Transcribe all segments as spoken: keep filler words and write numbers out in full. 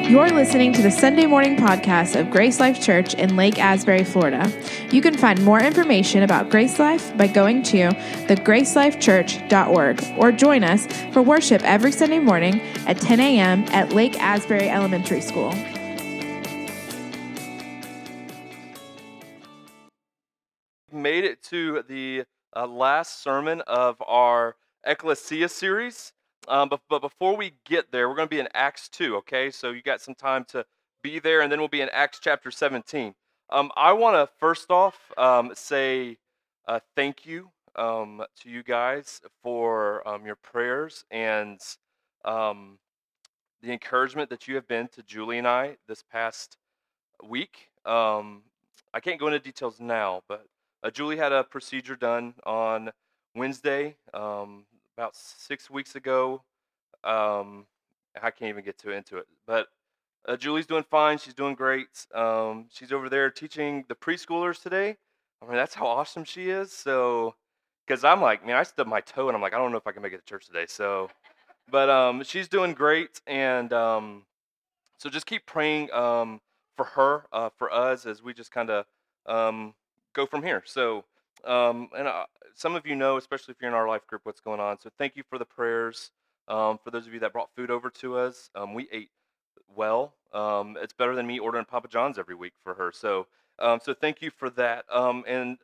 You're listening to the Sunday morning podcast of Grace Life Church in Lake Asbury, Florida. You can find more information about Grace Life by going to the grace life church dot org or join us for worship every Sunday morning at ten a.m. at Lake Asbury Elementary School. Made it to the uh, last sermon of our Ecclesia series. Um, but, but before we get there, we're going to be in Acts two, okay? So you got some time to be there, and then we'll be in Acts chapter seventeen. Um, I want to first off um, say uh, thank you um, to you guys for um, your prayers and um, the encouragement that you have been to Julie and I this past week. Um, I can't go into details now, but uh, Julie had a procedure done on Wednesday, um, about six weeks ago. Um, I can't even get to into it, but uh, Julie's doing fine. She's doing great. Um, she's over there teaching the preschoolers today. I mean, that's how awesome she is. So, because I'm like, man, I stubbed my toe, and I'm like, I don't know if I can make it to church today. So, but um, she's doing great, and um, so just keep praying um, for her, uh, for us, as we just kind of um, go from here. So, um, and uh, some of you know, especially if you're in our life group, what's going on. So thank you for the prayers. Um, for those of you that brought food over to us, um, we ate well. Um, it's better than me ordering Papa John's every week for her. So, um, so thank you for that. Um, and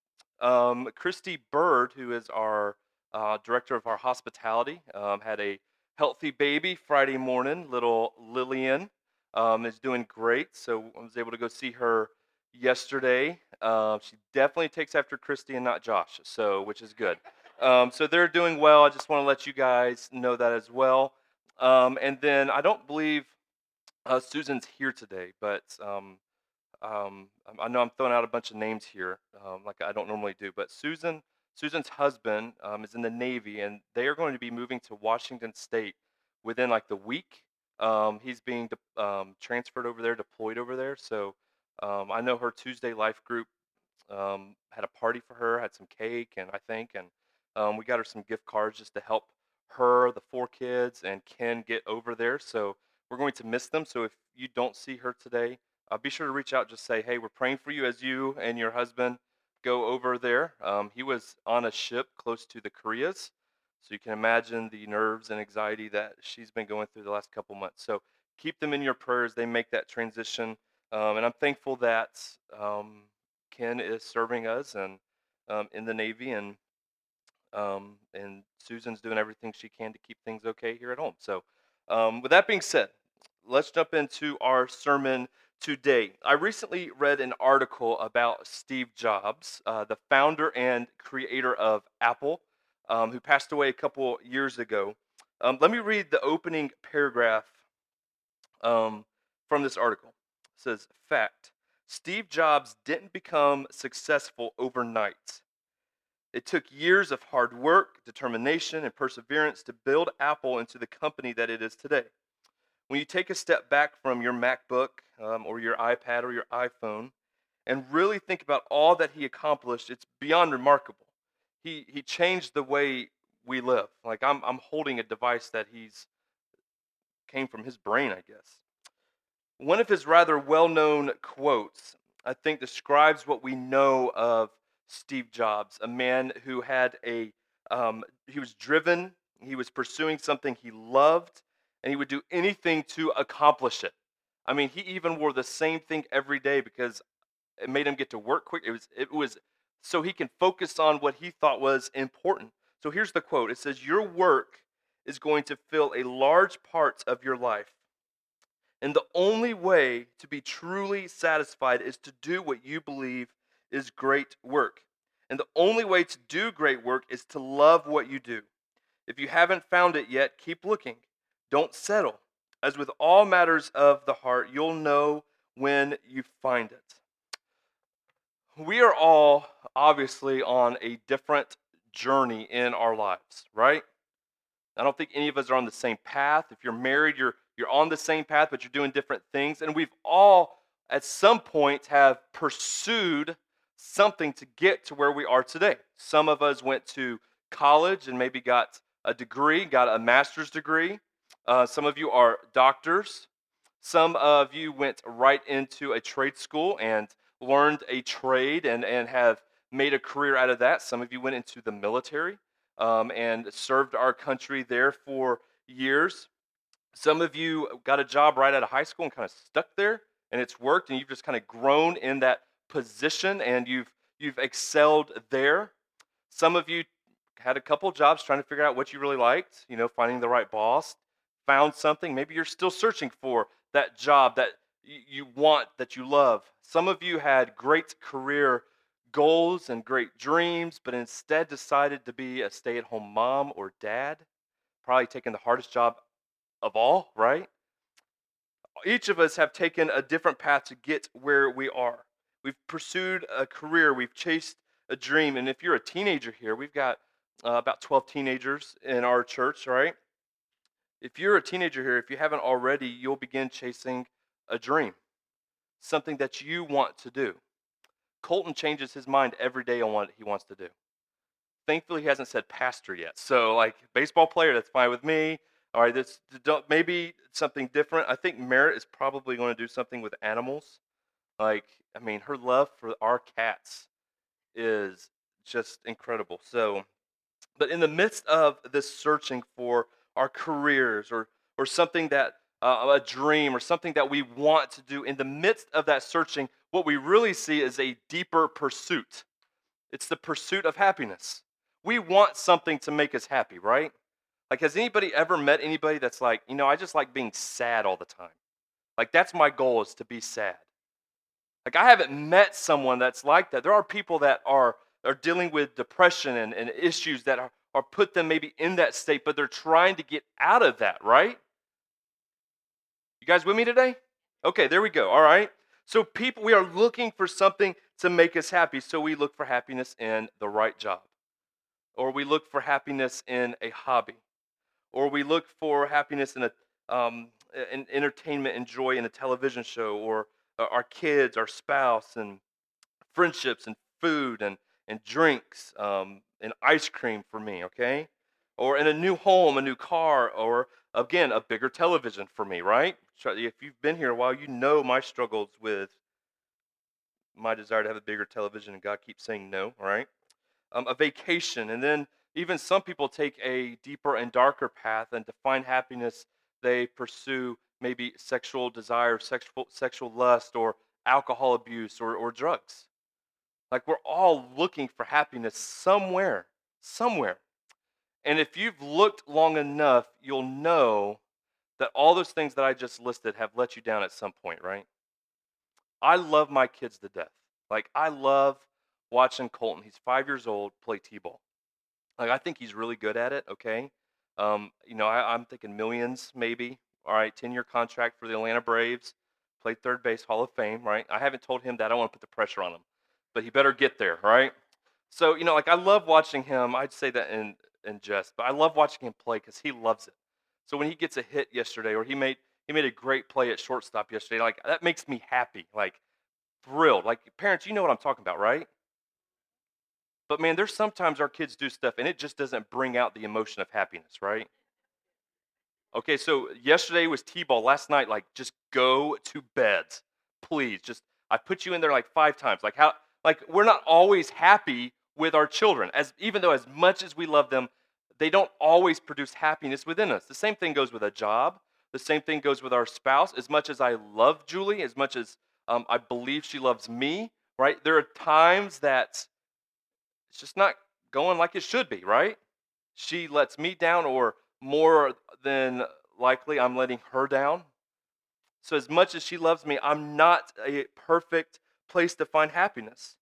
um, Christy Bird, who is our uh, director of our hospitality, um, had a healthy baby Friday morning. Little Lillian um, is doing great. So I was able to go see her yesterday. Uh, she definitely takes after Christy and not Josh, so which is good. Um, so they're doing well. I just want to let you guys know that as well. Um, and then I don't believe uh, Susan's here today, but um, um, I know I'm throwing out a bunch of names here, um, like I don't normally do. But Susan, Susan's husband um, is in the Navy, and they are going to be moving to Washington State within like the week. Um, he's being de- um, transferred over there, deployed over there. So um, I know her Tuesday Life group um, had a party for her, had some cake, and I think, and um, we got her some gift cards just to help her, the four kids, and Ken get over there. So we're going to miss them. So if you don't see her today, uh, be sure to reach out. Just say, hey, we're praying for you as you and your husband go over there. Um, he was on a ship close to the Koreas, so you can imagine the nerves and anxiety that she's been going through the last couple months. So keep them in your prayers. They make that transition. Um, and I'm thankful that um, Ken is serving us and um, in the Navy, and um, and Susan's doing everything she can to keep things okay here at home. So um, with that being said, let's jump into our sermon today. I recently read an article about Steve Jobs, uh, the founder and creator of Apple, um, who passed away a couple years ago. Um, let me read the opening paragraph um, from this article. It says, fact, Steve Jobs didn't become successful overnight. It took years of hard work, determination, and perseverance to build Apple into the company that it is today. When you take a step back from your MacBook um, or your iPad or your iPhone and really think about all that he accomplished, it's beyond remarkable. He he changed the way we live. Like I'm I'm holding a device that he's came from his brain, I guess. One of his rather well-known quotes, I think, describes what we know of Steve Jobs, a man who had a, um, he was driven, he was pursuing something he loved, and he would do anything to accomplish it. I mean, he even wore the same thing every day because it made him get to work quick. It was, it was so he can focus on what he thought was important. So here's the quote. It says, your work is going to fill a large part of your life. And the only way to be truly satisfied is to do what you believe is great work. And the only way to do great work is to love what you do. If you haven't found it yet, keep looking. Don't settle. As with all matters of the heart, you'll know when you find it. We are all obviously on a different journey in our lives, right? I don't think any of us are on the same path. If you're married, you're you're on the same path, but you're doing different things. And we've all, at some point, have pursued something to get to where we are today. Some of us went to college and maybe got a degree, got a master's degree. Uh, some of you are doctors. Some of you went right into a trade school and learned a trade and, and have made a career out of that. Some of you went into the military um, and served our country there for years. Some of you got a job right out of high school and kind of stuck there, and it's worked, and you've just kind of grown in that position, and you've you've excelled there. Some of you had a couple jobs trying to figure out what you really liked, you know, finding the right boss, found something. Maybe you're still searching for that job that y- you want, that you love. Some of you had great career goals and great dreams, but instead decided to be a stay-at-home mom or dad, probably taking the hardest job of all, right? Each of us have taken a different path to get where we are. We've pursued a career, we've chased a dream, and if you're a teenager here, we've got uh, about twelve teenagers in our church, right? If you're a teenager here, if you haven't already, you'll begin chasing a dream, something that you want to do. Colton changes his mind every day on what he wants to do. Thankfully, he hasn't said pastor yet. So, like, baseball player, that's fine with me. All right, this don't, maybe something different. I think Merritt is probably going to do something with animals. Like, I mean, her love for our cats is just incredible. So, but in the midst of this searching for our careers or or something that uh, a dream or something that we want to do, in the midst of that searching, what we really see is a deeper pursuit. It's the pursuit of happiness. We want something to make us happy, right? Like, has anybody ever met anybody that's like, you know, I just like being sad all the time? Like, that's my goal, is to be sad. Like, I haven't met someone that's like that. There are people that are, are dealing with depression and, and issues that are, are put them maybe in that state, but they're trying to get out of that, right? You guys with me today? Okay, there we go. All right. So people, we are looking for something to make us happy. So we look for happiness in the right job, or we look for happiness in a hobby, or we look for happiness in a um, in entertainment and joy in a television show, or uh, our kids, our spouse, and friendships, and food, and and drinks, um, and ice cream for me, okay, or in a new home, a new car, or again a bigger television for me, right? So if you've been here a while, you know my struggles with my desire to have a bigger television, and God keeps saying no, all right? Um, a vacation, and then even some people take a deeper and darker path, and to find happiness, they pursue maybe sexual desire, sexual sexual lust, or alcohol abuse, or, or drugs. Like, we're all looking for happiness somewhere, somewhere. And if you've looked long enough, you'll know that all those things that I just listed have let you down at some point, right? I love my kids to death. Like, I love watching Colton. He's five years old, play t-ball. Like, I think he's really good at it, okay? Um, you know, I, I'm thinking millions, maybe. All right, ten-year contract for the Atlanta Braves. Played third base, Hall of Fame, right? I haven't told him that. I don't want to put the pressure on him. But he better get there, right? So, you know, like, I love watching him. I'd say that in, in jest, but I love watching him play because he loves it. So when he gets a hit yesterday, or he made he made a great play at shortstop yesterday, like, that makes me happy, like, thrilled. Like, parents, you know what I'm talking about, right? But man, there's sometimes our kids do stuff and it just doesn't bring out the emotion of happiness, right? Okay, so yesterday was T-ball. Last night, like, just go to bed, please. Just, I put you in there like five times. Like, how? Like, we're not always happy with our children, as even though as much as we love them, they don't always produce happiness within us. The same thing goes with a job. The same thing goes with our spouse. As much as I love Julie, as much as um, I believe she loves me, right? There are times that it's just not going like it should be, right? She lets me down, or more than likely, I'm letting her down. So, as much as she loves me, I'm not a perfect place to find happiness.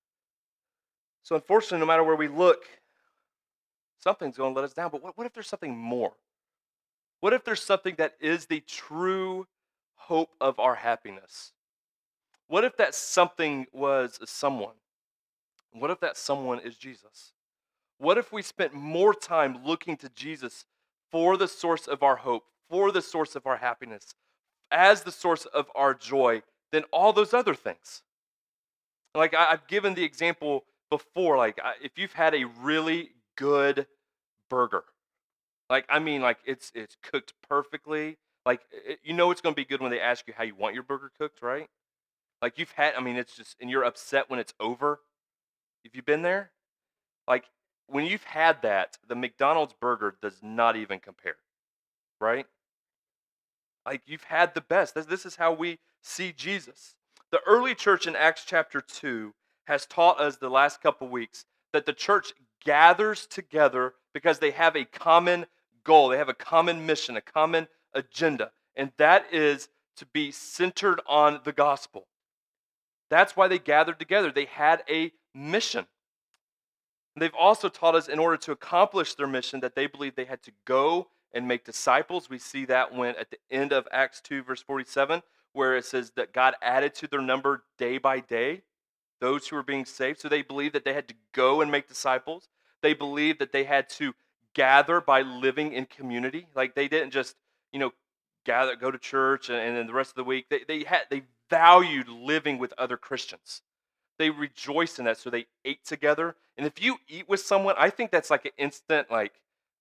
So, unfortunately, no matter where we look, something's going to let us down. But what, what if there's something more? What if there's something that is the true hope of our happiness? What if that something was someone? What if that someone is Jesus? What if we spent more time looking to Jesus for the source of our hope, for the source of our happiness, as the source of our joy, than all those other things? Like, I, I've given the example before, like, I, if you've had a really good burger, like, I mean, like, it's it's cooked perfectly, Like, it, you know it's going to be good when they ask you how you want your burger cooked, right? Like, you've had, I mean, it's just, and you're upset when it's over. If you've been there, like, when you've had that, the McDonald's burger does not even compare, right? Like, you've had the best. This, this is how we see Jesus. The early church in Acts chapter two has taught us the last couple weeks that the church gathers together because they have a common goal. They have a common mission, a common agenda, and that is to be centered on the gospel. That's why they gathered together. They had a mission. They've also taught us in order to accomplish their mission that they believed they had to go and make disciples. We see that when at the end of Acts two, verse forty-seven, where it says that God added to their number day by day those who were being saved. So they believed that they had to go and make disciples. They believed that they had to gather by living in community. Like, they didn't just, you know, gather, go to church, and, and then the rest of the week. They, they had they valued living with other Christians. They rejoiced in that, so they ate together. And if you eat with someone, I think that's like an instant, like,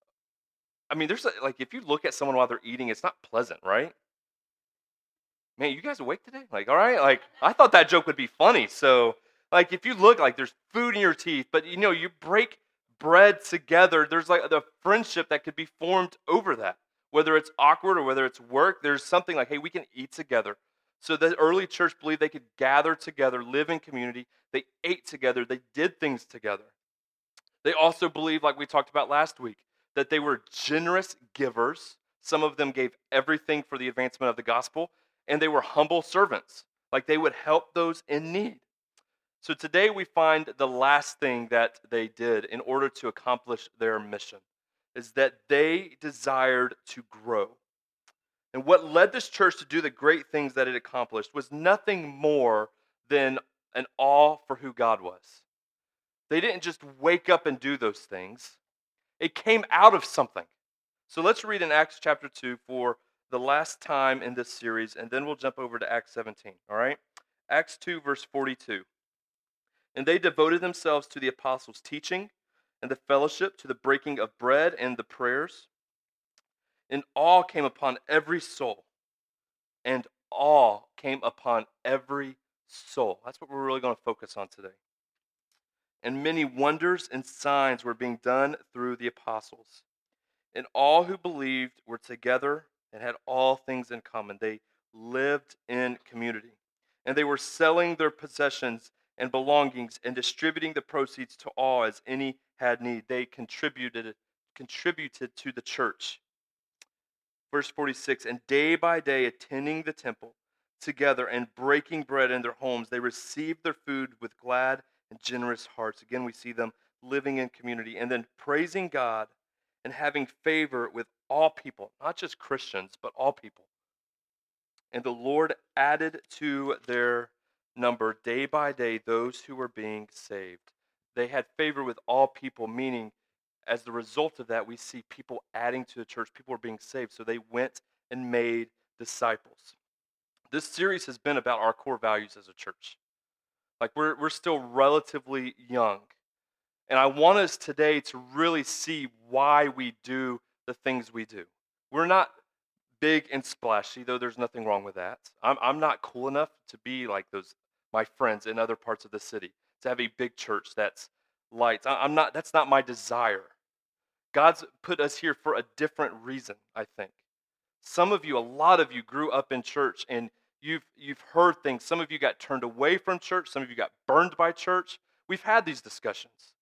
I mean, there's a, like, if you look at someone while they're eating, it's not pleasant, right? Man, you guys awake today? Like, all right, like, I thought that joke would be funny. So, like, if you look, like, there's food in your teeth, but, you know, you break bread together, there's like the friendship that could be formed over that. Whether it's awkward or whether it's work, there's something like, hey, we can eat together. So the early church believed they could gather together, live in community. They ate together. They did things together. They also believed, like we talked about last week, that they were generous givers. Some of them gave everything for the advancement of the gospel, and they were humble servants. Like, they would help those in need. So today we find the last thing that they did in order to accomplish their mission is that they desired to grow. And what led this church to do the great things that it accomplished was nothing more than an awe for who God was. They didn't just wake up and do those things. It came out of something. So let's read in Acts chapter two for the last time in this series, and then we'll jump over to Acts seventeen, all right? Acts two, verse forty-two. And they devoted themselves to the apostles' teaching and the fellowship, to the breaking of bread and the prayers. And awe came upon every soul. And awe came upon every soul. That's what we're really going to focus on today. And many wonders and signs were being done through the apostles. And all who believed were together and had all things in common. They lived in community. And they were selling their possessions and belongings and distributing the proceeds to all as any had need. They contributed, contributed to the church. Verse forty-six, and day by day attending the temple together and breaking bread in their homes, they received their food with glad and generous hearts. Again, we see them living in community and then praising God and having favor with all people, not just Christians, but all people. And the Lord added to their number day by day those who were being saved. They had favor with all people, meaning as the result of that, we see people adding to the church. People are being saved. So they went and made disciples. This series has been about our core values as a church. Like, we're we're still relatively young. And I want us today to really see why we do the things we do. We're not big and splashy, though there's nothing wrong with that. I'm I'm not cool enough to be like those my friends in other parts of the city, to have a big church that's lights. I'm not, that's not my desire. God's put us here for a different reason, I think. Some of you, a lot of you grew up in church and you've you've heard things. Some of you got turned away from church. Some of you got burned by church. We've had these discussions.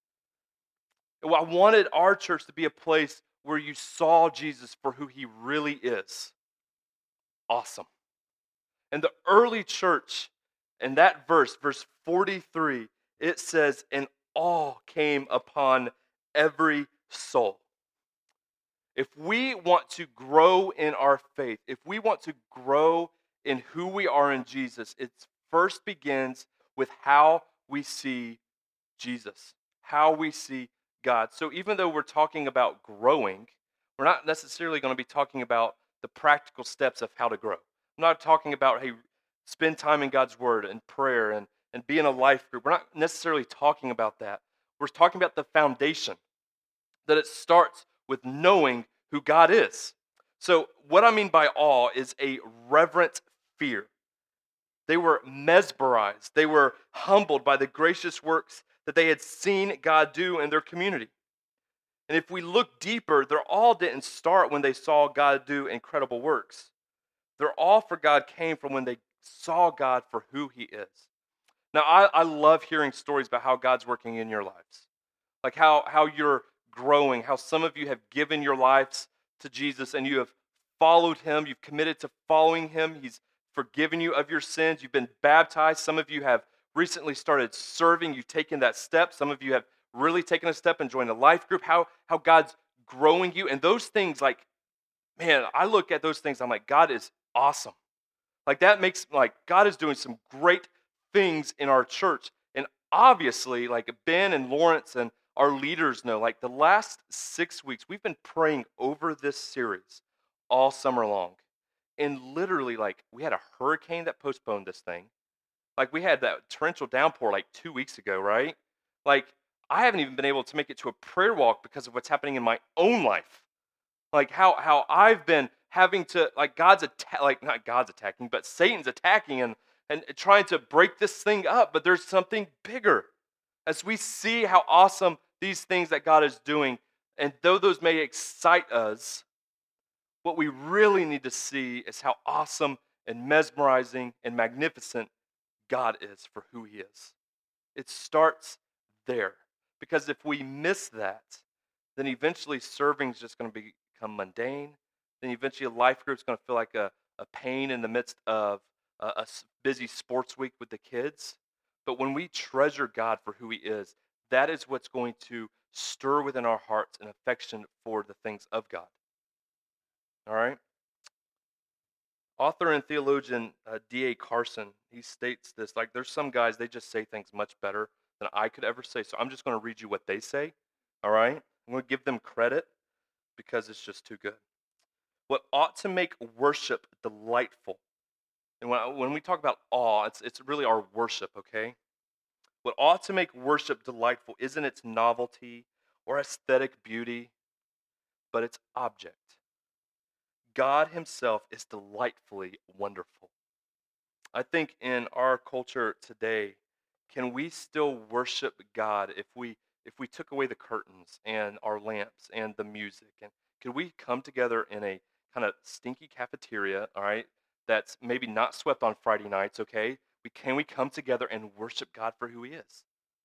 I wanted our church to be a place where you saw Jesus for who he really is. Awesome. And the early church, in that verse, verse forty-three, it says, and awe came upon every soul. If we want to grow in our faith, if we want to grow in who we are in Jesus, it first begins with how we see Jesus, how we see God. So even though we're talking about growing, we're not necessarily going to be talking about the practical steps of how to grow. I'm not talking about, hey, spend time in God's word and prayer and, and be in a life group. We're not necessarily talking about that. We're talking about the foundation, that it starts with knowing who God is. So what I mean by awe is a reverent fear. They were mesmerized. They were humbled by the gracious works that they had seen God do in their community. And if we look deeper, their awe didn't start when they saw God do incredible works. Their awe for God came from when they saw God for who he is. Now, I, I love hearing stories about how God's working in your lives. Like how, how you're growing, how some of you have given your lives to Jesus and you have followed him. You've committed to following him. He's forgiven you of your sins. You've been baptized. Some of you have recently started serving. You've taken that step. Some of you have really taken a step and joined a life group. How, how God's growing you. And those things, like, man, I look at those things, I'm like, God is awesome. Like that makes, like, God is doing some great things in our church. And obviously, like Ben and Lawrence and our leaders know, like the last six weeks, we've been praying over this series all summer long. And literally, like, we had a hurricane that postponed this thing. Like, we had that torrential downpour like two weeks ago, right? Like, I haven't even been able to make it to a prayer walk because of what's happening in my own life. Like, how how I've been having to, like, God's atta- like not God's attacking, but Satan's attacking and and trying to break this thing up. But there's something bigger. As we see how awesome these things that God is doing, and though those may excite us, what we really need to see is how awesome and mesmerizing and magnificent God is for who he is. It starts there. Because if we miss that, then eventually serving is just going to become mundane. Then eventually a life group is going to feel like a, a pain in the midst of a, a busy sports week with the kids. But when we treasure God for who he is, that is what's going to stir within our hearts an affection for the things of God. All right? Author and theologian uh, D A Carson, he states this, like, there's some guys, they just say things much better than I could ever say. So I'm just going to read you what they say, all right? I'm going to give them credit because it's just too good. What ought to make worship delightful, and when, when we talk about awe, it's, it's really our worship, okay? What ought to make worship delightful isn't its novelty or aesthetic beauty, but its object. God himself is delightfully wonderful. I think in our culture today, can we still worship God if we if we took away the curtains and our lamps and the music? And could we come together in a kind of stinky cafeteria, all right, that's maybe not swept on Friday nights, okay? We, can we come together and worship God for who he is?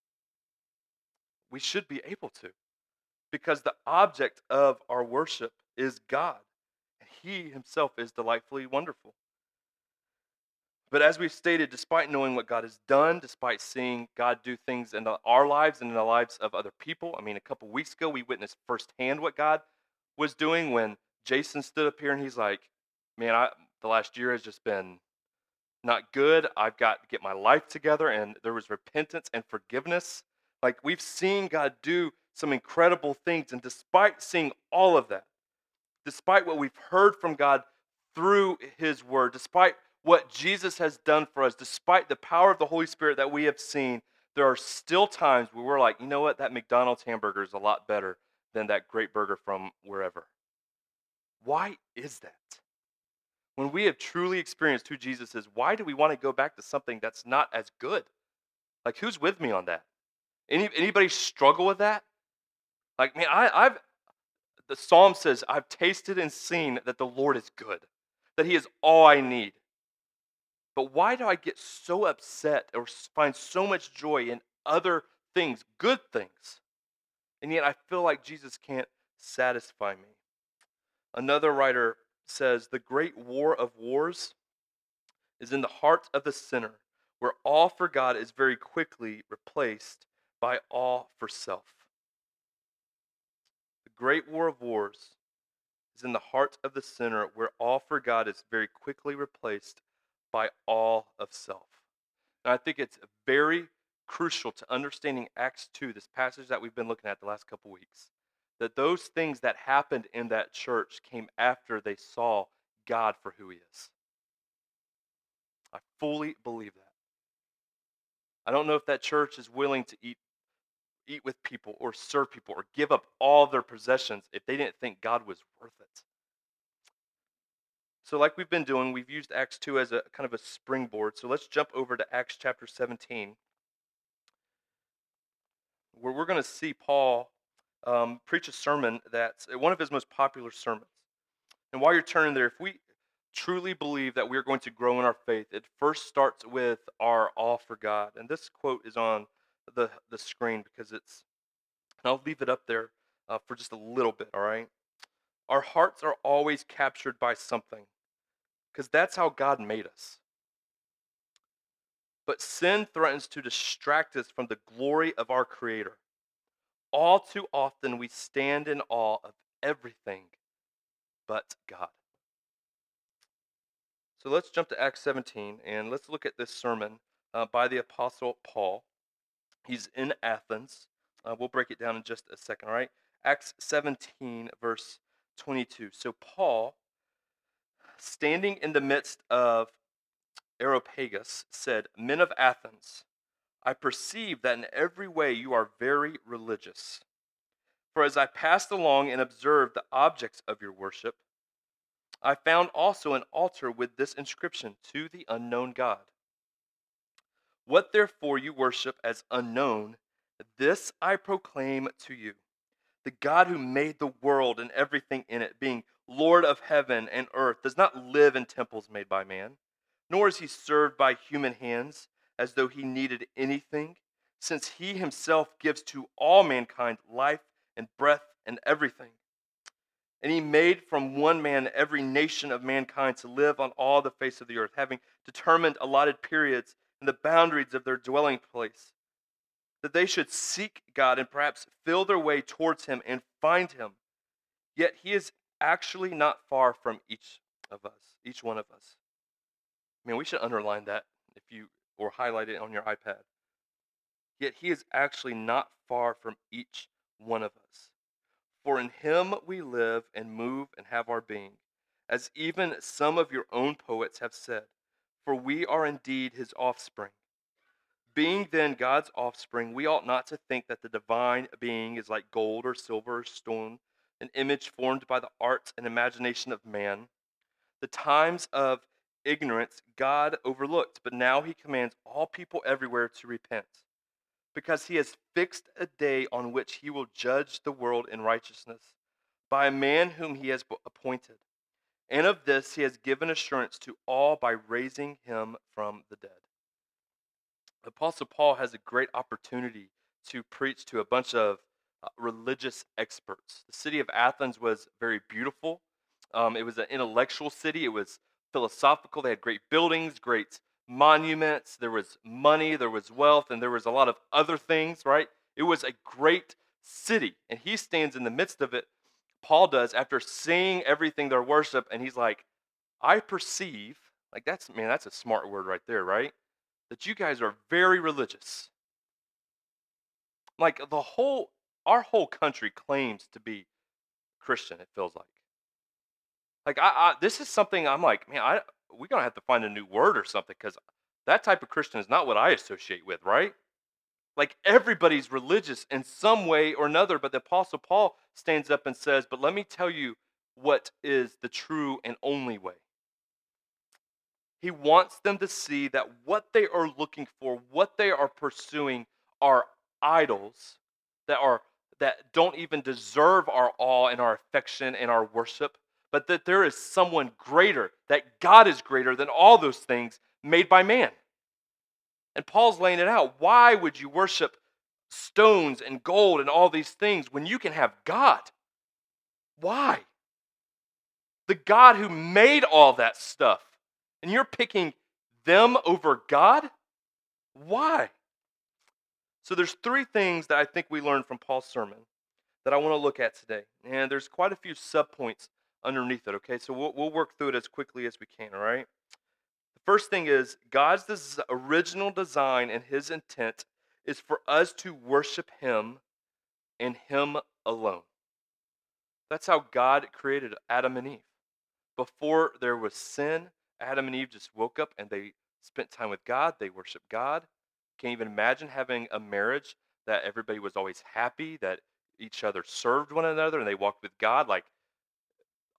We should be able to, because the object of our worship is God. And he himself is delightfully wonderful. But as we've stated, despite knowing what God has done, despite seeing God do things in our lives and in the lives of other people, I mean, a couple weeks ago, we witnessed firsthand what God was doing when Jason stood up here and he's like, man, I, the last year has just been not good. I've got to get my life together. And there was repentance and forgiveness. Like, we've seen God do some incredible things. And despite seeing all of that, despite what we've heard from God through his word, despite what Jesus has done for us, despite the power of the Holy Spirit that we have seen, there are still times where we're like, you know what, that McDonald's hamburger is a lot better than that great burger from wherever. Why is that? When we have truly experienced who Jesus is, why do we want to go back to something that's not as good? Like, who's with me on that? Any anybody struggle with that? Like, man, I, I've the Psalm says, I've tasted and seen that the Lord is good, that he is all I need. But why do I get so upset or find so much joy in other things, good things, and yet I feel like Jesus can't satisfy me? Another writer says, the great war of wars is in the heart of the sinner, where awe for God is very quickly replaced by awe for self. The great war of wars is in the heart of the sinner, where awe for God is very quickly replaced by awe of self. And I think it's very crucial to understanding Acts two, this passage that we've been looking at the last couple weeks, that those things that happened in that church came after they saw God for who he is. I fully believe that. I don't know if that church is willing to eat eat with people or serve people or give up all their possessions if they didn't think God was worth it. So like we've been doing, we've used Acts two as a kind of a springboard. So let's jump over to Acts chapter seventeen, where we're going to see Paul um, preach a sermon that's one of his most popular sermons. And while you're turning there, if we truly believe that we're going to grow in our faith, it first starts with our awe for God. And this quote is on the, the screen because it's, and I'll leave it up there uh, for just a little bit, all right? Our hearts are always captured by something because that's how God made us. But sin threatens to distract us from the glory of our Creator. All too often we stand in awe of everything but God. So let's jump to Acts seventeen and let's look at this sermon uh, by the Apostle Paul. He's in Athens. Uh, we'll break it down in just a second, all right? Acts seventeen, verse twenty-two. So Paul, standing in the midst of Areopagus, said, "Men of Athens, I perceive that in every way you are very religious. For as I passed along and observed the objects of your worship, I found also an altar with this inscription, to the unknown God. What therefore you worship as unknown, this I proclaim to you. The God who made the world and everything in it, being Lord of heaven and earth, does not live in temples made by man, nor is he served by human hands as though he needed anything, since he himself gives to all mankind life and breath and everything. And he made from one man every nation of mankind to live on all the face of the earth, having determined allotted periods and the boundaries of their dwelling place, that they should seek God and perhaps feel their way towards him and find him. Yet he is actually not far from each of us, each one of us." I mean, we should underline that if you, or highlight it on your iPad. Yet he is actually not far from each one of us. For in him we live and move and have our being, as even some of your own poets have said, for we are indeed his offspring. Being then God's offspring, we ought not to think that the divine being is like gold or silver or stone, an image formed by the art and imagination of man. The times of ignorance God overlooked, but now he commands all people everywhere to repent, because he has fixed a day on which he will judge the world in righteousness by a man whom he has appointed. And of this he has given assurance to all by raising him from the dead. The Apostle Paul has a great opportunity to preach to a bunch of uh, religious experts. The city of Athens was very beautiful. Um, it was an intellectual city. It was philosophical. They had great buildings, great monuments. There was money, there was wealth, and there was a lot of other things, right? It was a great city, and he stands in the midst of it. Paul does, after seeing everything their worship, and he's like, I perceive, like that's, man, that's a smart word right there, right? That you guys are very religious. Like the whole, our whole country claims to be Christian, it feels like. Like, I, I this is something I'm like, man, I we're going to have to find a new word or something, because that type of Christian is not what I associate with, right? Like, everybody's religious in some way or another, but the Apostle Paul stands up and says, but let me tell you what is the true and only way. He wants them to see that what they are looking for, what they are pursuing, are idols that are that don't even deserve our awe and our affection and our worship, but that there is someone greater, that God is greater than all those things made by man. And Paul's laying it out. Why would you worship stones and gold and all these things when you can have God? Why? The God who made all that stuff. And you're picking them over God? Why? So there's three things that I think we learned from Paul's sermon that I want to look at today. And there's quite a few subpoints underneath it, okay? So we'll, we'll work through it as quickly as we can, all right? The first thing is, God's des- original design and his intent is for us to worship him and him alone. That's how God created Adam and Eve. Before there was sin, Adam and Eve just woke up and they spent time with God. They worshiped God. Can't even imagine having a marriage that everybody was always happy, that each other served one another, and they walked with God. Like,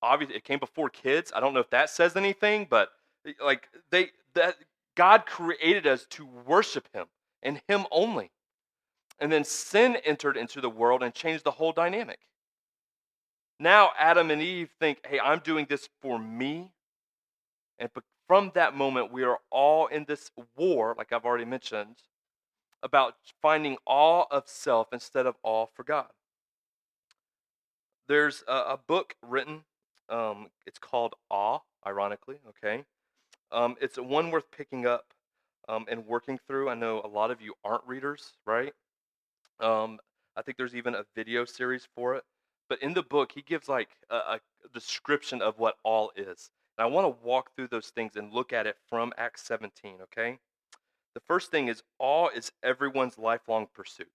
obviously it came before kids. I don't know if that says anything, but like they that God created us to worship him and him only. And then sin entered into the world and changed the whole dynamic. Now Adam and Eve think, hey, I'm doing this for me. And from that moment, we are all in this war, like I've already mentioned, about finding awe of self instead of awe for God. There's a, a book written, um, it's called Awe, ironically, okay? Um, it's one worth picking up um, and working through. I know a lot of you aren't readers, right? Um, I think there's even a video series for it. But in the book, he gives like a, a description of what awe is. And I want to walk through those things and look at it from Acts seventeen, okay? The first thing is awe is everyone's lifelong pursuit.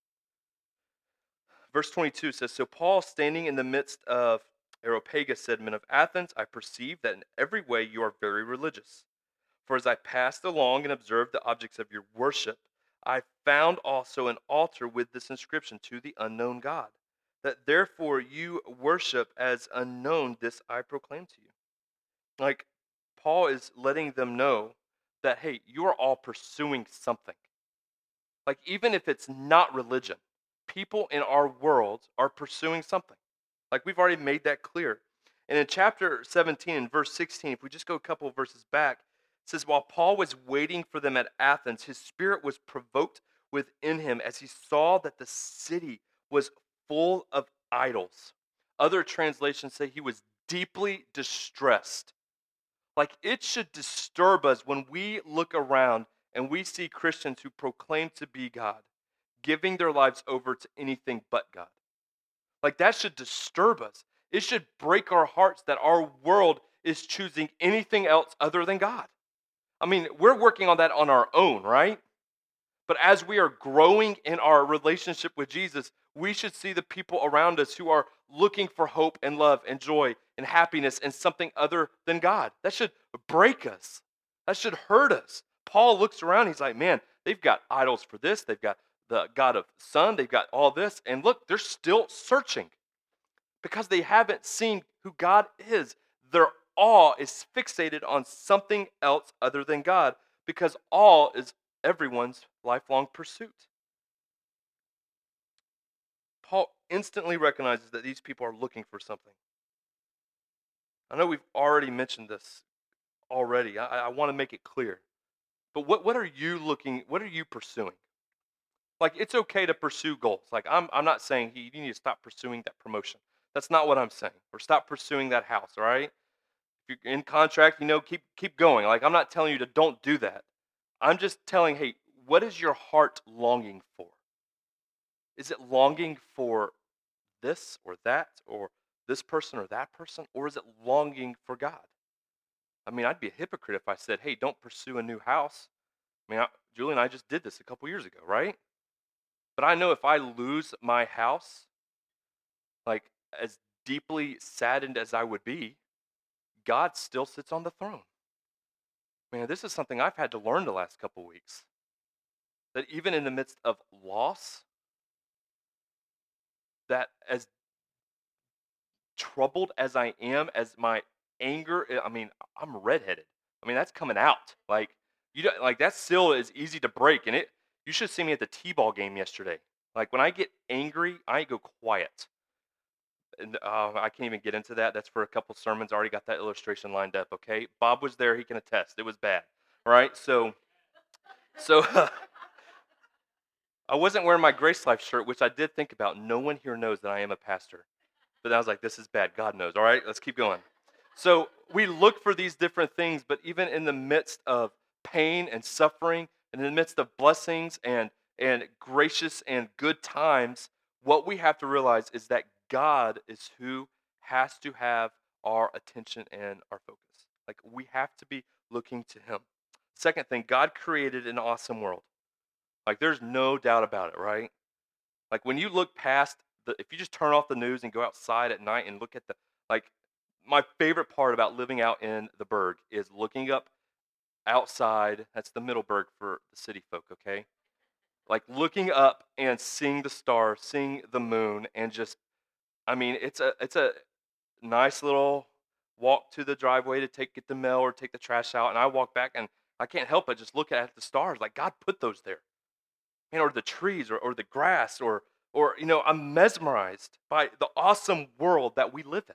Verse twenty-two says, so Paul, standing in the midst of Areopagus, said, men of Athens, I perceive that in every way you are very religious. For as I passed along and observed the objects of your worship, I found also an altar with this inscription, to the unknown God. That therefore you worship as unknown, this I proclaim to you. Like, Paul is letting them know that, hey, you are all pursuing something. Like, even if it's not religion, people in our world are pursuing something. Like, we've already made that clear. And in chapter seventeen, in verse sixteen, if we just go a couple of verses back, it says, while Paul was waiting for them at Athens, his spirit was provoked within him as he saw that the city was full of idols. Other translations say he was deeply distressed. Like, it should disturb us when we look around and we see Christians who proclaim to be God giving their lives over to anything but God. Like, that should disturb us. It should break our hearts that our world is choosing anything else other than God. I mean, we're working on that on our own, right? But as we are growing in our relationship with Jesus, we should see the people around us who are looking for hope and love and joy and happiness in something other than God. That should break us. That should hurt us. Paul looks around, he's like, man, they've got idols for this. They've got the God of sun. They've got all this. And look, they're still searching because they haven't seen who God is. Their awe is fixated on something else other than God, because awe is everyone's lifelong pursuit. Paul instantly recognizes that these people are looking for something. I know we've already mentioned this already. I, I want to make it clear. But what, what are you looking, what are you pursuing? Like, it's okay to pursue goals. Like, I'm, I'm not saying you need to stop pursuing that promotion. That's not what I'm saying. Or stop pursuing that house, all right? If you're in contract, you know, keep keep going. Like, I'm not telling you to don't do that. I'm just telling, hey, what is your heart longing for? Is it longing for this or that or this person or that person? Or is it longing for God? I mean, I'd be a hypocrite if I said, hey, don't pursue a new house. I mean, I, Julie and I just did this a couple years ago, right? But I know if I lose my house, like, as deeply saddened as I would be, God still sits on the throne. Man, this is something I've had to learn the last couple weeks. That even in the midst of loss, that as troubled as I am, as my anger, I mean, I'm redheaded. I mean, that's coming out. Like, you don't, like that still is easy to break. And it, you should see me at the T-ball game yesterday. Like, when I get angry, I go quiet. And uh, I can't even get into that. That's for a couple sermons. I already got that illustration lined up, okay? Bob was there. He can attest. It was bad, right? So, so I wasn't wearing my Grace Life shirt, which I did think about. No one here knows that I am a pastor. But I was like, this is bad. God knows. All right, let's keep going. So we look for these different things, but even in the midst of pain and suffering, and in the midst of blessings and, and gracious and good times, what we have to realize is that God is who has to have our attention and our focus. Like, we have to be looking to him. Second thing, God created an awesome world. Like, there's no doubt about it, right? Like, when you look past the, if you just turn off the news and go outside at night and look at the, like, my favorite part about living out in the Berg is looking up outside. That's the Middleburg for the city folk, okay? Like, looking up and seeing the stars, seeing the moon, and just, I mean, it's a, it's a, nice little walk to the driveway to take get the mail or take the trash out, and I walk back and I can't help but just look at the stars, like God put those there, you know, or the trees, or, or the grass, or or you know, I'm mesmerized by the awesome world that we live in.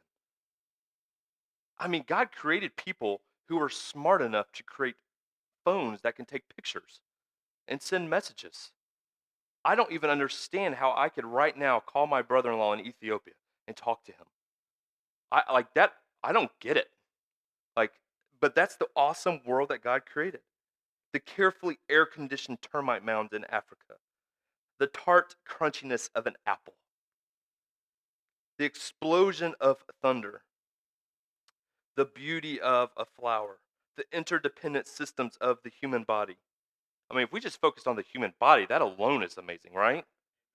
I mean, God created people who are smart enough to create phones that can take pictures and send messages. I don't even understand how I could right now call my brother-in-law in Ethiopia and talk to him. I like that. I don't get it. Like, but that's the awesome world that God created. The carefully air-conditioned termite mounds in Africa, the tart crunchiness of an apple, the explosion of thunder, the beauty of a flower, the interdependent systems of the human body. I mean, if we just focused on the human body, that alone is amazing, right?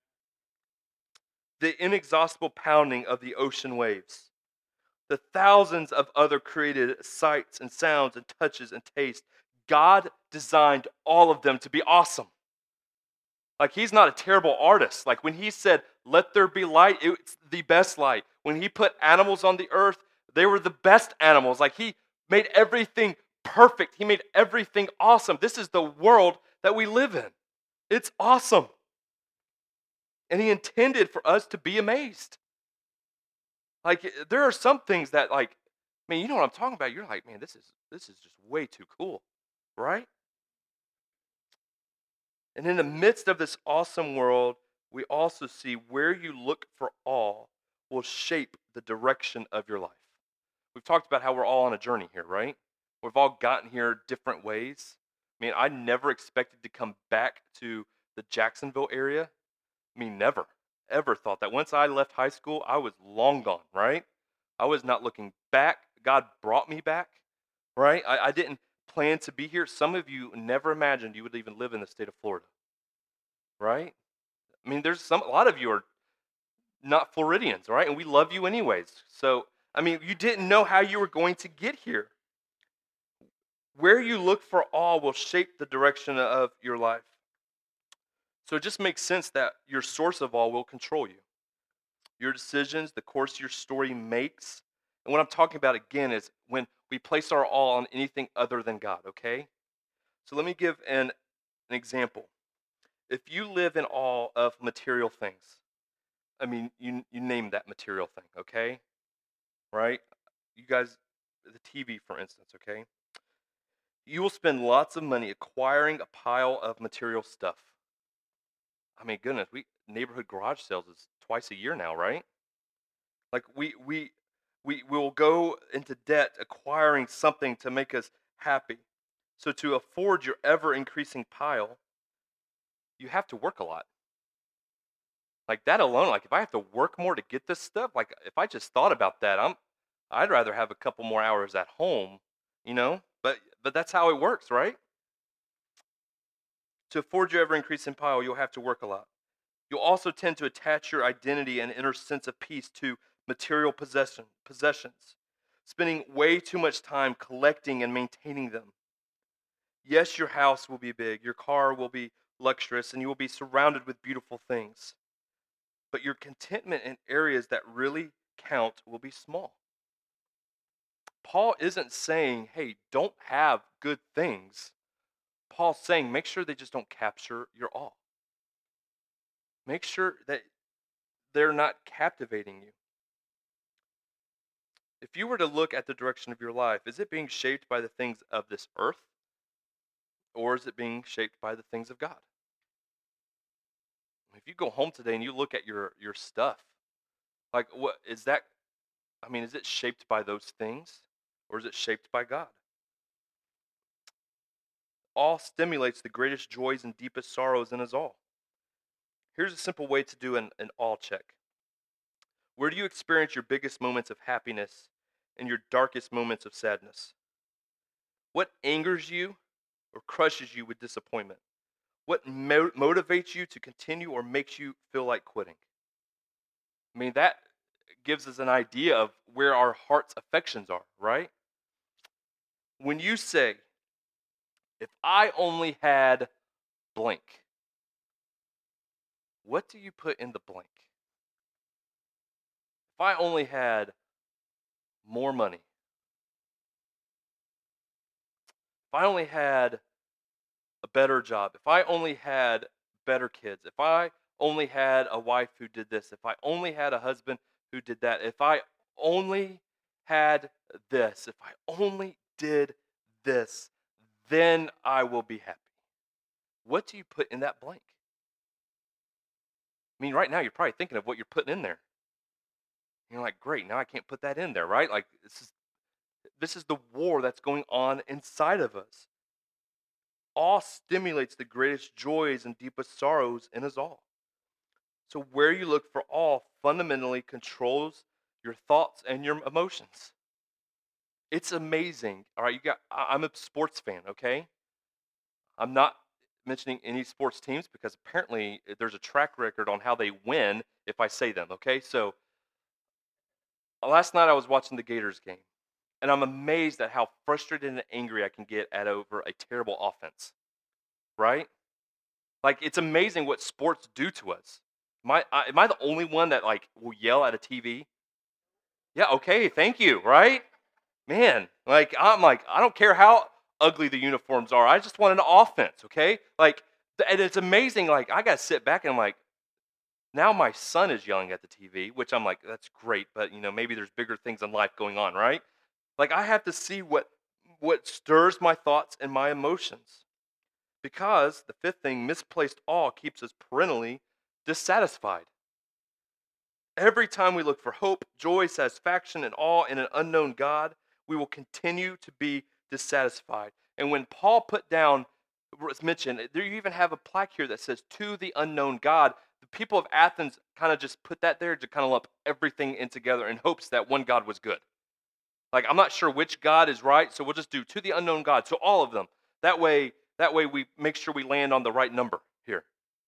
The inexhaustible pounding of the ocean waves, the thousands of other created sights and sounds and touches and tastes. God designed all of them to be awesome. Like, he's not a terrible artist. Like, when he said, let there be light, it's the best light. When he put animals on the earth, they were the best animals. Like, he made everything perfect. He made everything awesome. This is the world that we live in. It's awesome. And he intended for us to be amazed. Like, there are some things that, like, I mean, you know what I'm talking about. You're like, man, this is this is just way too cool, right? And in the midst of this awesome world, we also see where you look for awe will shape the direction of your life. We've talked about how we're all on a journey here, right? We've all gotten here different ways. I mean, I never expected to come back to the Jacksonville area. I mean, never, ever thought that. Once I left high school, I was long gone, right? I was not looking back. God brought me back, right? I, I didn't plan to be here. Some of you never imagined you would even live in the state of Florida, right? I mean, there's some, a lot of you are not Floridians, right? And we love you anyways. So, I mean, you didn't know how you were going to get here. Where you look for awe will shape the direction of your life. So it just makes sense that your source of awe will control you. Your decisions, the course your story makes. And what I'm talking about again is when we place our awe on anything other than God, okay? So let me give an, an example. If you live in awe of material things, I mean, you, you name that material thing, okay? Right? You guys, the T V, for instance, okay? You will spend lots of money acquiring a pile of material stuff. I mean, goodness, we neighborhood garage sales is twice a year now, right? Like we we we will go into debt acquiring something to make us happy. So to afford your ever increasing pile, you have to work a lot. Like that alone, like if I have to work more to get this stuff, like if I just thought about that, I'm I'd rather have a couple more hours at home, you know? But but that's how it works, right? To afford your ever increasing pile, you'll have to work a lot. You'll also tend to attach your identity and inner sense of peace to material possession, possessions, spending way too much time collecting and maintaining them. Yes, your house will be big, your car will be luxurious, and you will be surrounded with beautiful things. But your contentment in areas that really count will be small. Paul isn't saying, hey, don't have good things. Paul's saying, make sure they just don't capture your awe. Make sure that they're not captivating you. If you were to look at the direction of your life, is it being shaped by the things of this earth? Or is it being shaped by the things of God? If you go home today and you look at your, your stuff, like what is that? I mean, is it shaped by those things? Or is it shaped by God? Awe stimulates the greatest joys and deepest sorrows in us all. Here's a simple way to do an, an awe check. Where do you experience your biggest moments of happiness and your darkest moments of sadness? What angers you or crushes you with disappointment? What mo- motivates you to continue or makes you feel like quitting? I mean, that gives us an idea of where our heart's affections are, right? When you say, if I only had blank, what do you put in the blank? If I only had more money. If I only had a better job, if I only had better kids, if I only had a wife who did this, if I only had a husband who did that, if I only had this, if I only did this, then I will be happy. What do you put in that blank? I mean, right now you're probably thinking of what you're putting in there. You're like, great, now I can't put that in there, right? Like this is this is the war that's going on inside of us. Awe stimulates the greatest joys and deepest sorrows in us all. So where you look for awe fundamentally controls your thoughts and your emotions. It's amazing. All right, you got I'm a sports fan, okay? I'm not mentioning any sports teams because apparently there's a track record on how they win if I say them, okay? So last night I was watching the Gators game, and I'm amazed at how frustrated and angry I can get at over a terrible offense, right? Like, it's amazing what sports do to us. Am I, I, am I the only one that, like, will yell at a T V? Yeah, okay, thank you, right? Man, like, I'm like, I don't care how ugly the uniforms are. I just want an offense, okay? Like, and it's amazing, like, I got to sit back and I'm like, now my son is yelling at the T V, which I'm like, that's great, but, you know, maybe there's bigger things in life going on, right? Like, I have to see what what stirs my thoughts and my emotions. Because, the fifth thing, misplaced awe keeps us perennially dissatisfied. Every time we look for hope, joy, satisfaction, and awe in an unknown God, we will continue to be dissatisfied. And when Paul put down, was mentioned, there you even have a plaque here that says, to the unknown God. The people of Athens kind of just put that there to kind of lump everything in together in hopes that one God was good. Like, I'm not sure which God is right, so we'll just do to the unknown God, to all of them. That way, that way we make sure we land on the right number here.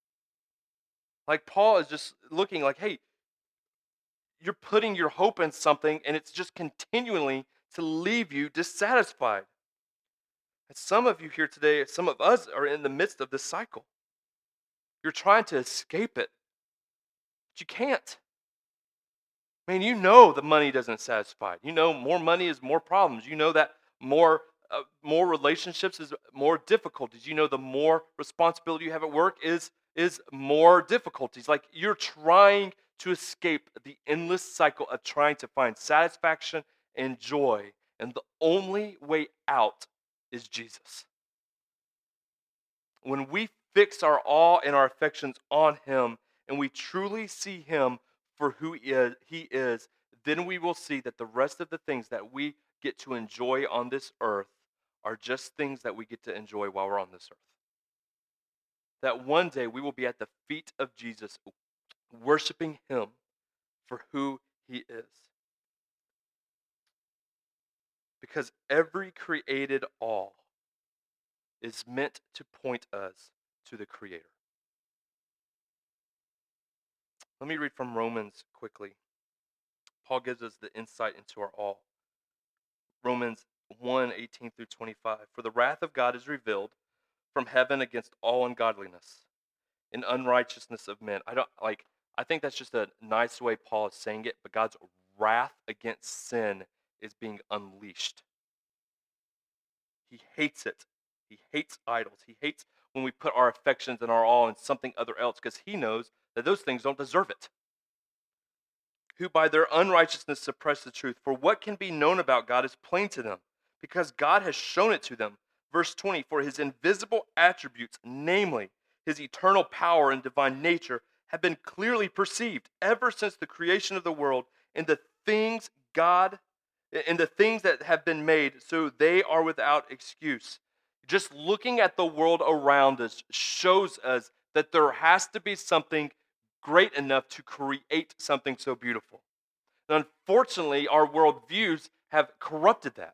Like, Paul is just looking like, hey, you're putting your hope in something, and it's just continually to leave you dissatisfied. And some of you here today, some of us are in the midst of this cycle. You're trying to escape it, but you can't. I mean, you know the money doesn't satisfy. You know more money is more problems. You know that more uh, more relationships is more difficulties. You know the more responsibility you have at work is is more difficulties. Like, you're trying to escape the endless cycle of trying to find satisfaction and joy. And the only way out is Jesus. When we fix our awe and our affections on Him, and we truly see Him for who he is, he is, then we will see that the rest of the things that we get to enjoy on this earth are just things that we get to enjoy while we're on this earth. That one day we will be at the feet of Jesus, worshiping Him for who He is. Because every created awe is meant to point us to the Creator. Let me read from Romans quickly. Paul gives us the insight into our awe. Romans one, eighteen through twenty-five. For the wrath of God is revealed from heaven against all ungodliness and unrighteousness of men. I don't like I think that's just a nice way Paul is saying it, but God's wrath against sin is being unleashed. He hates it. He hates idols. He hates when we put our affections and our awe in something other else, because he knows that those things don't deserve it. Who by their unrighteousness suppress the truth. For what can be known about God is plain to them, because God has shown it to them. Verse twenty, for his invisible attributes, namely his eternal power and divine nature, have been clearly perceived ever since the creation of the world, and the things God, and the things that have been made, so they are without excuse. Just looking at the world around us shows us that there has to be something great enough to create something so beautiful. And unfortunately, our worldviews have corrupted that.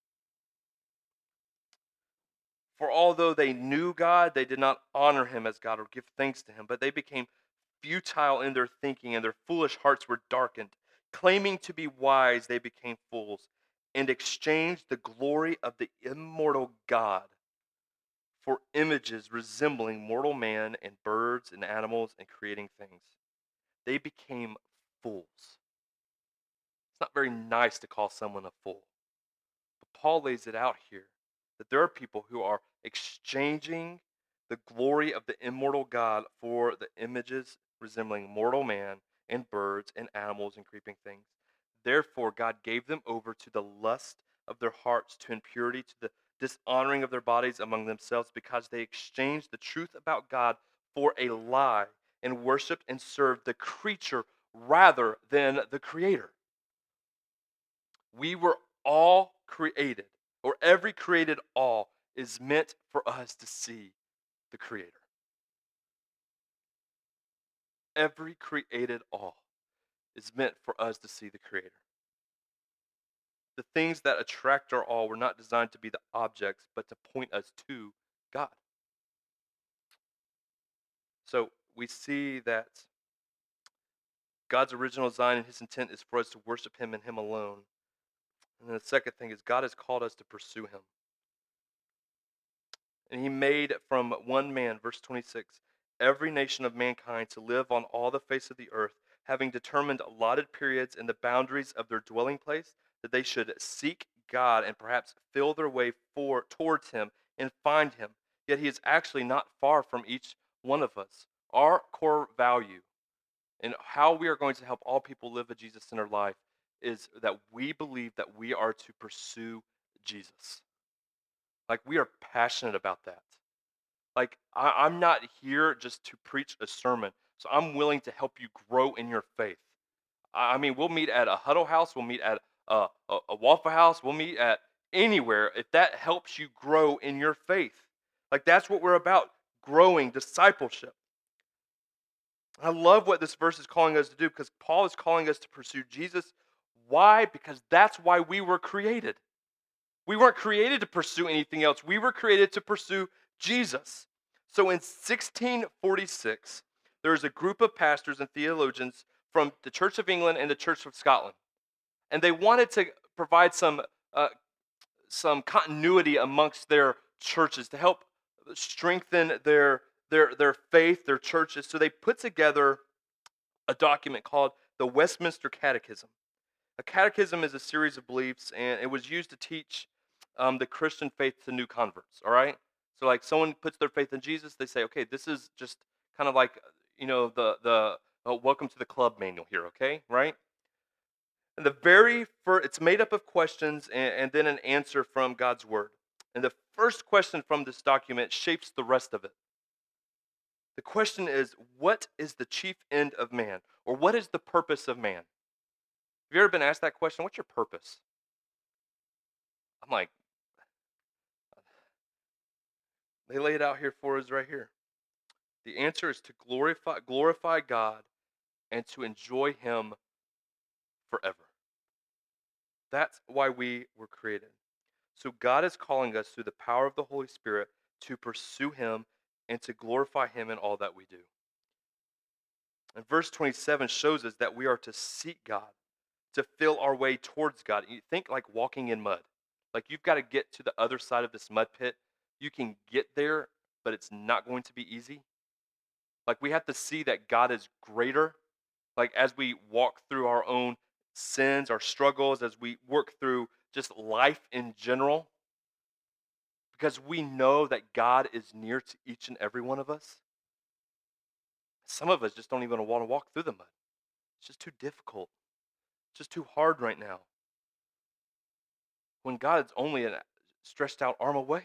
For although they knew God, they did not honor him as God or give thanks to him, but they became futile in their thinking, and their foolish hearts were darkened. Claiming to be wise, they became fools, and exchanged the glory of the immortal God for images resembling mortal man and birds and animals and creating things. They became fools. It's not very nice to call someone a fool. But Paul lays it out here that there are people who are exchanging the glory of the immortal God for the images resembling mortal man and birds and animals and creeping things. Therefore, God gave them over to the lust of their hearts, to impurity, to the dishonoring of their bodies among themselves, because they exchanged the truth about God for a lie and worshiped and served the creature rather than the Creator. We were all created, or every created all is meant for us to see the Creator. Every created all is meant for us to see the Creator. The things that attract our all were not designed to be the objects, but to point us to God. So we see that God's original design and his intent is for us to worship him and him alone. And then the second thing is God has called us to pursue him. And he made from one man, verse twenty-six, every nation of mankind to live on all the face of the earth, having determined allotted periods and the boundaries of their dwelling place, that they should seek God and perhaps feel their way for, towards him and find him. Yet he is actually not far from each one of us. Our core value and how we are going to help all people live a Jesus-centered life is that we believe that we are to pursue Jesus. Like, we are passionate about that. Like, I, I'm not here just to preach a sermon, so I'm willing to help you grow in your faith. I, I mean, we'll meet at a Huddle House, we'll meet at a, a, a Waffle House, we'll meet at anywhere if that helps you grow in your faith. Like, that's what we're about, growing, discipleship. I love what this verse is calling us to do, because Paul is calling us to pursue Jesus. Why? Because that's why we were created. We weren't created to pursue anything else. We were created to pursue Jesus. So in sixteen forty-six, there was a group of pastors and theologians from the Church of England and the Church of Scotland. And they wanted to provide some, uh, some continuity amongst their churches to help strengthen their, their, their faith, their churches. So they put together a document called the Westminster Catechism. A catechism is a series of beliefs, and it was used to teach um, the Christian faith to new converts, all right? So like someone puts their faith in Jesus, they say, okay, this is just kind of like, you know, the, the uh, welcome to the club manual here, okay, right? And the very first, it's made up of questions and, and then an answer from God's word. And the first question from this document shapes the rest of it. The question is, what is the chief end of man? Or what is the purpose of man? Have you ever been asked that question? What's your purpose? I'm like, they lay it out here for us right here. The answer is to glorify, glorify God and to enjoy him forever. That's why we were created. So God is calling us through the power of the Holy Spirit to pursue him and to glorify him in all that we do. And verse twenty-seven shows us that we are to seek God, to feel our way towards God. You think like walking in mud. Like, you've got to get to the other side of this mud pit. You can get there, but it's not going to be easy. Like, we have to see that God is greater. Like, as we walk through our own sins, our struggles, as we work through just life in general, because we know that God is near to each and every one of us. Some of us just don't even want to walk through the mud. It's just too difficult. It's just too hard right now. When God is only a stretched out arm away.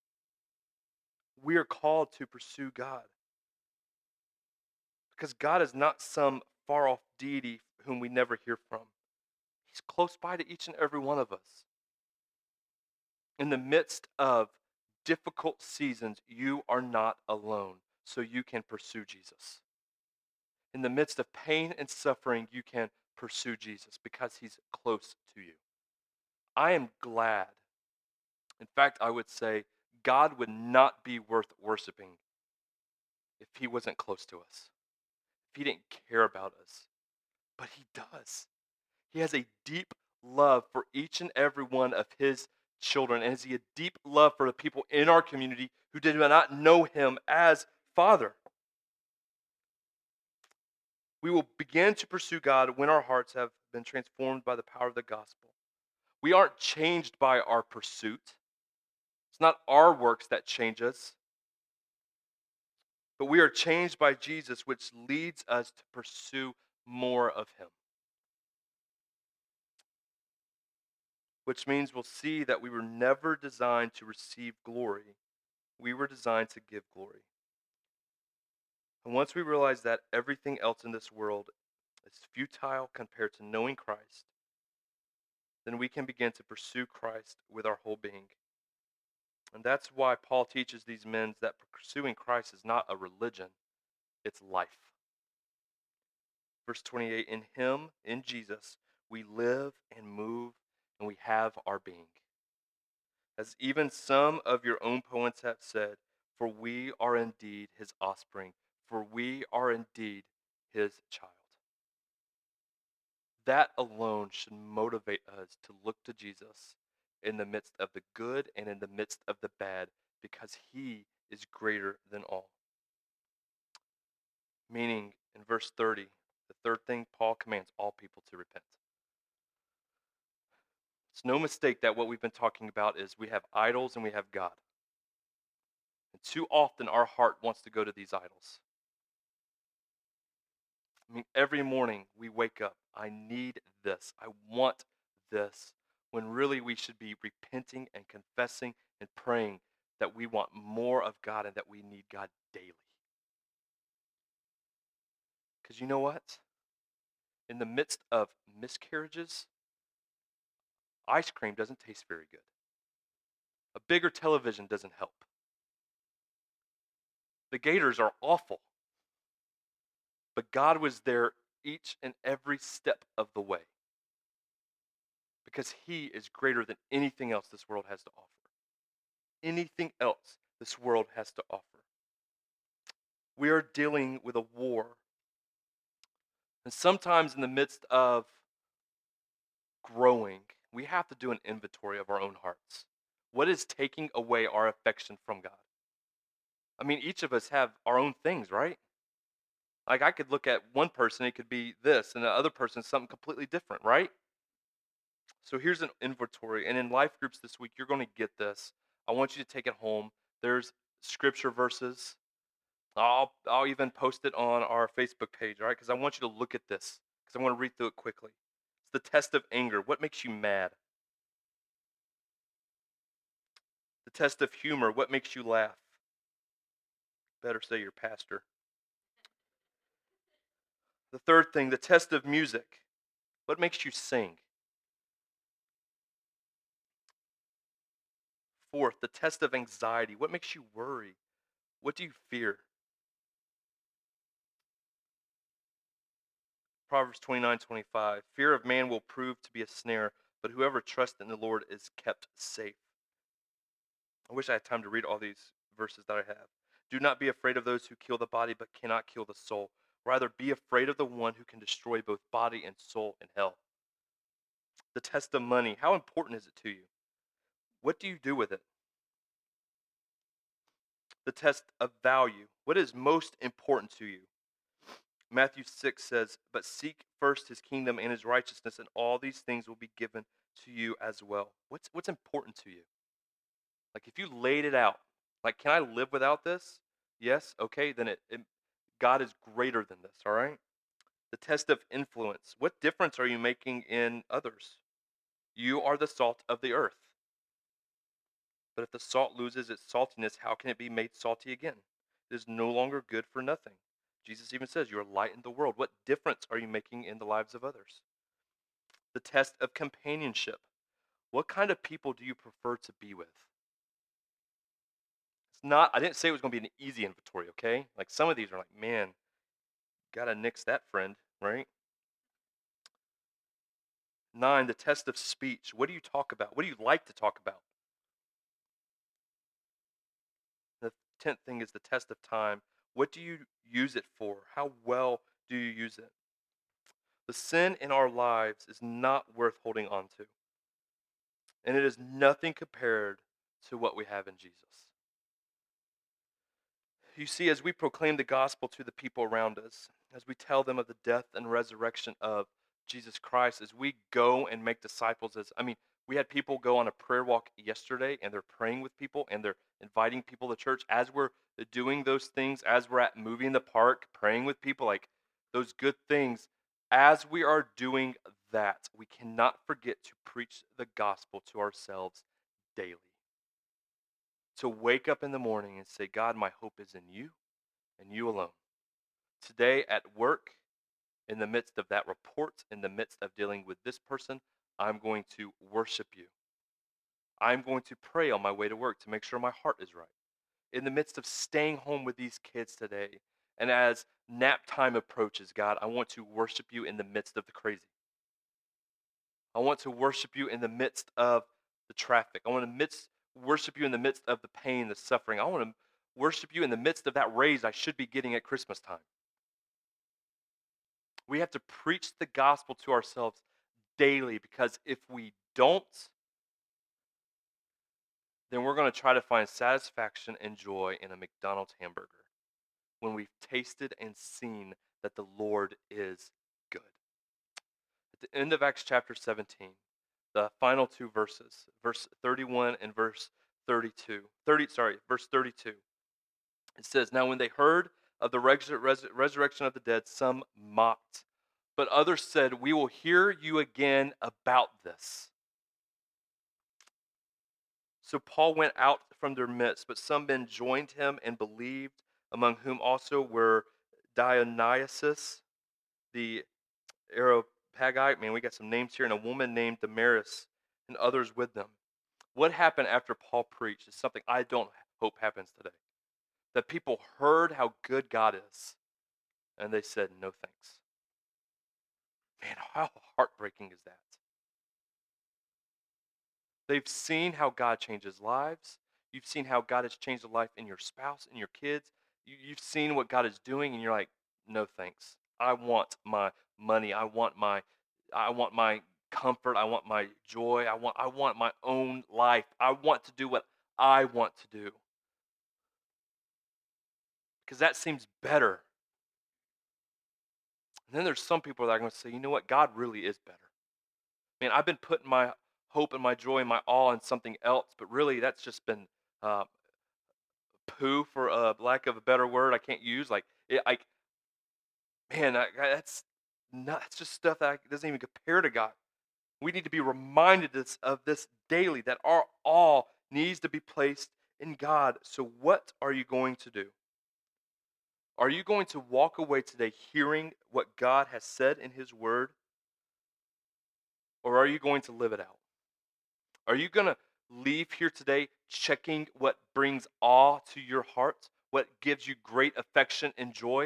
We are called to pursue God. Because God is not some far off deity whom we never hear from. He's close by to each and every one of us. In the midst of difficult seasons, you are not alone, so you can pursue Jesus. In the midst of pain and suffering, you can pursue Jesus because he's close to you. I am glad. In fact, I would say God would not be worth worshiping if he wasn't close to us, if he didn't care about us. But he does. He has a deep love for each and every one of his children, and has he a deep love for the people in our community who did not know him as Father. We will begin to pursue God when our hearts have been transformed by the power of the gospel. We aren't changed by our pursuit. It's not our works that change us, but we are changed by Jesus, which leads us to pursue more of him. Which means we'll see that we were never designed to receive glory. We were designed to give glory. And once we realize that, everything else in this world is futile compared to knowing Christ, then we can begin to pursue Christ with our whole being. And that's why Paul teaches these men that pursuing Christ is not a religion, it's life. Verse twenty-eight, in him, in Jesus, we live and move and we have our being. As even some of your own poets have said, for we are indeed his offspring, for we are indeed his child. That alone should motivate us to look to Jesus in the midst of the good and in the midst of the bad, because he is greater than all. Meaning, in verse thirty, the third thing, Paul commands all people to repent. It's no mistake that what we've been talking about is we have idols and we have God. And too often our heart wants to go to these idols. I mean, every morning we wake up, I need this, I want this, when really we should be repenting and confessing and praying that we want more of God and that we need God daily. Because you know what? In the midst of miscarriages, ice cream doesn't taste very good. A bigger television doesn't help. The Gators are awful. But God was there each and every step of the way. Because he is greater than anything else this world has to offer. Anything else this world has to offer. We are dealing with a war. And sometimes in the midst of growing, we have to do an inventory of our own hearts. What is taking away our affection from God? I mean, each of us have our own things, right? Like I could look at one person, it could be this, and the other person, something completely different, right? So here's an inventory. And in life groups this week, you're going to get this. I want you to take it home. There's scripture verses. I'll, I'll even post it on our Facebook page, all right? Because I want you to look at this. Because I want to read through it quickly. It's the test of anger. What makes you mad? The test of humor. What makes you laugh? Better say your pastor. The third thing, the test of music. What makes you sing? Fourth, the test of anxiety. What makes you worry? What do you fear? Proverbs twenty-nine twenty-five. Fear of man will prove to be a snare, but whoever trusts in the Lord is kept safe. I wish I had time to read all these verses that I have. Do not be afraid of those who kill the body but cannot kill the soul. Rather, be afraid of the one who can destroy both body and soul in hell. The test of money. How important is it to you? What do you do with it? The test of value. What is most important to you? Matthew six says, but seek first his kingdom and his righteousness, and all these things will be given to you as well. What's, what's important to you? Like if you laid it out, like, can I live without this? Yes, okay, then it, it God is greater than this, all right? The test of influence. What difference are you making in others? You are the salt of the earth. But if the salt loses its saltiness, how can it be made salty again? It is no longer good for nothing. Jesus even says, you are light in the world. What difference are you making in the lives of others? The test of companionship. What kind of people do you prefer to be with? It's not, I didn't say it was going to be an easy inventory, okay? Like some of these are like, man, gotta nix that friend, right? Nine, the test of speech. What do you talk about? What do you like to talk about? The tenth thing is the test of time. What do you use it for? How well do you use it? The sin in our lives is not worth holding on to. And it is nothing compared to what we have in Jesus. You see, as we proclaim the gospel to the people around us, as we tell them of the death and resurrection of Jesus Christ, as we go and make disciples, as I mean, we had people go on a prayer walk yesterday, and they're praying with people, and they're inviting people to church. As we're doing those things, as we're at movie in the park, praying with people, like those good things, as we are doing that, we cannot forget to preach the gospel to ourselves daily. To wake up in the morning and say, God, my hope is in you and you alone. Today at work, in the midst of that report, in the midst of dealing with this person, I'm going to worship you. I'm going to pray on my way to work to make sure my heart is right. In the midst of staying home with these kids today, and as nap time approaches, God, I want to worship you in the midst of the crazy. I want to worship you in the midst of the traffic. I want to midst, worship you in the midst of the pain, the suffering. I want to worship you in the midst of that raise I should be getting at Christmas time. We have to preach the gospel to ourselves daily, because if we don't, then we're going to try to find satisfaction and joy in a McDonald's hamburger when we've tasted and seen that the Lord is good. At the end of Acts chapter seventeen, the final two verses, verse thirty-one and verse thirty-two, thirty, sorry, verse thirty-two, it says, now when they heard of the resur- res- resurrection of the dead, some mocked, but others said, we will hear you again about this. So Paul went out from their midst, but some men joined him and believed, among whom also were Dionysius, the Areopagite, man, we got some names here, and a woman named Damaris, and others with them. What happened after Paul preached is something I don't hope happens today. That people heard how good God is, and they said, no thanks. Man, how heartbreaking is that? They've seen how God changes lives. You've seen how God has changed the life in your spouse, in your kids. You, you've seen what God is doing, and you're like, no thanks. I want my money. I want my, I want my comfort. I want my joy. I want, I want my own life. I want to do what I want to do. Because that seems better. And then there's some people that are going to say, you know what? God really is better. Man, I've been putting my hope and my joy and my all in something else, but really that's just been uh, poo, for a lack of a better word I can't use. Like, it, I, man, I, that's not, that's just stuff that doesn't even compare to God. We need to be reminded this, of this daily, that our all needs to be placed in God. So what are you going to do? Are you going to walk away today hearing what God has said in His Word? Or are you going to live it out? Are you going to leave here today checking what brings awe to your heart? What gives you great affection and joy?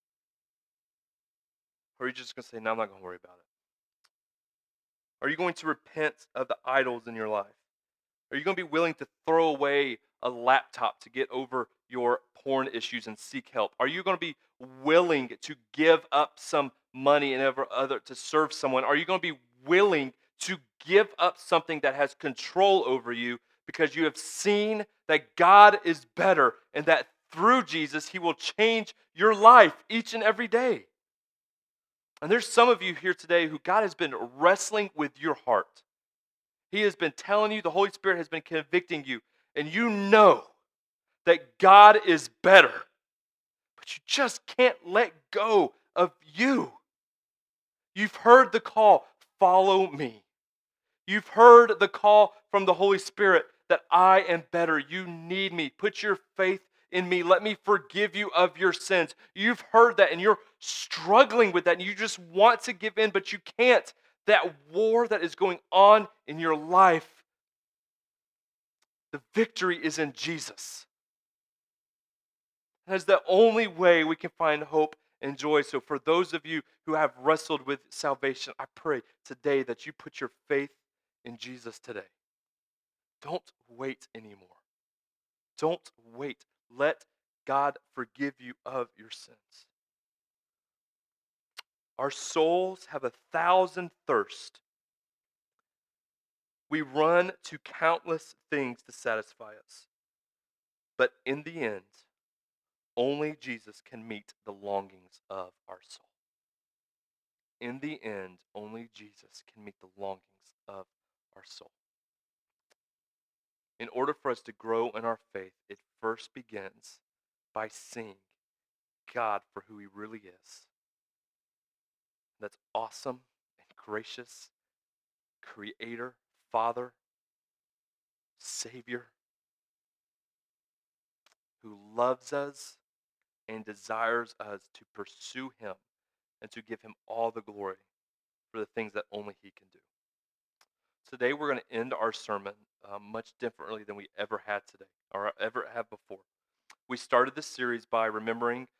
Or are you just going to say, no, I'm not going to worry about it? Are you going to repent of the idols in your life? Are you going to be willing to throw away a laptop to get over your porn issues and seek help? Are you going to be willing to give up some money and ever other to serve someone? Are you going to be willing to give up something that has control over you because you have seen that God is better and that through Jesus He will change your life each and every day? And there's some of you here today who God has been wrestling with your heart. He has been telling you, the Holy Spirit has been convicting you, and you know that God is better, but you just can't let go of you. You've heard the call, follow me. You've heard the call from the Holy Spirit that I am better. You need me. Put your faith in me. Let me forgive you of your sins. You've heard that, and you're struggling with that, and you just want to give in, but you can't. That war that is going on in your life, the victory is in Jesus. That is the only way we can find hope and joy. So for those of you who have wrestled with salvation, I pray today that you put your faith in Jesus today. Don't wait anymore. Don't wait. Let God forgive you of your sins. Our souls have a thousand thirsts. We run to countless things to satisfy us. But in the end, only Jesus can meet the longings of our soul. in the end, only Jesus can meet the longings of our soul. In order for us to grow in our faith, it first begins by seeing God for who he really is. That's awesome and gracious, creator, Father, Savior, who loves us and desires us to pursue him and to give him all the glory for the things that only he can do. Today we're going to end our sermon uh, much differently than we ever had today or ever have before. We started this series by remembering